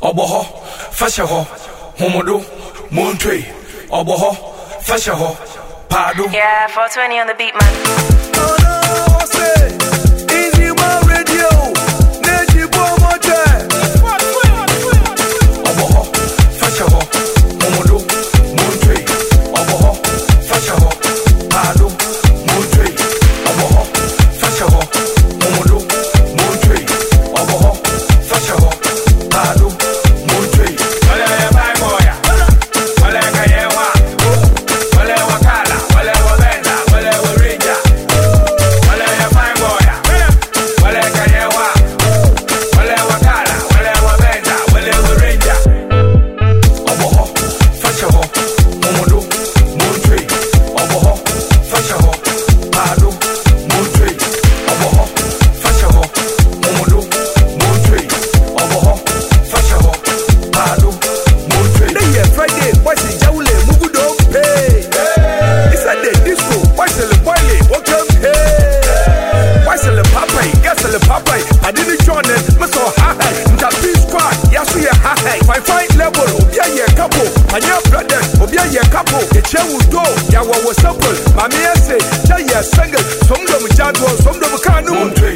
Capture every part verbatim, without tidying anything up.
Oboho, Fashaho, Homodo, Montre, Oboho, Fashaho, Pado. Yeah, four twenty on the beat, man. Oh no, what's it? Easy One Radio, Neji Bomote. Oboho, Fashaho, Homodo, Montre, Oboho, Fashaho, Pado, Montre, Oboho, Fashaho, Homodo, Montre, Oboho, Fashaho, Pado, Montre. Wale ya bai moya, wale kayewa, wale wakala, wale wabenda, wale warinja. Wale ya bai moya, wale kayewa, wale wakala, wale wabenda, wale warinja. Oboho, Fashaho, Homodo, Montre, Oboho, Fashaho, Pado, Montre, Oboho, Fashaho, Homodo, Montre, Oboho, Fashaho, Pado, Montre. Day Friday, boys in Jaule, Mugu don't pay. It's a day disco, boys in the boiling, welcome hey. Boys in the papai, gas in the papai. I didn't join it, but so high. That peace squad, yes, we are high. My fight level, Obia ye couple. And your brother, Obia ye couple. The chair would go, Yawa was simple. Mammy, I say, Jaya single. Some of them Jadwal, some of them can't. Montre,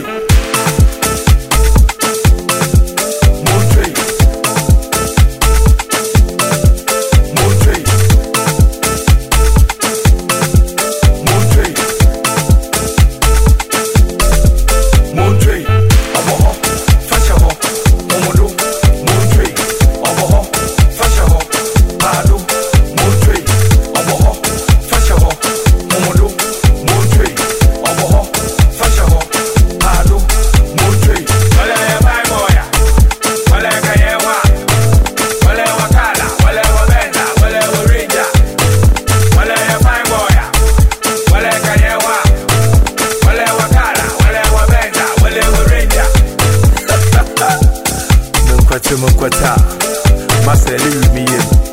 Montre, Montre, Montre, Montre, Oboho, Fashaho, Homodo, Montre, Oboho, Fashaho, Pado, Montre, Oboho, Fashaho, Homodo, Montre, Oboho, Fashaho, Pado, Montre. Wale ya bai moya, wale kayewa, wale wakala, wale wabenda, wale warinja. Wale ya bai moya, wale kayewa, wale wakala, wale wabenda, wale warinja. Munkwata, Munkwata, Marcel, leave me in.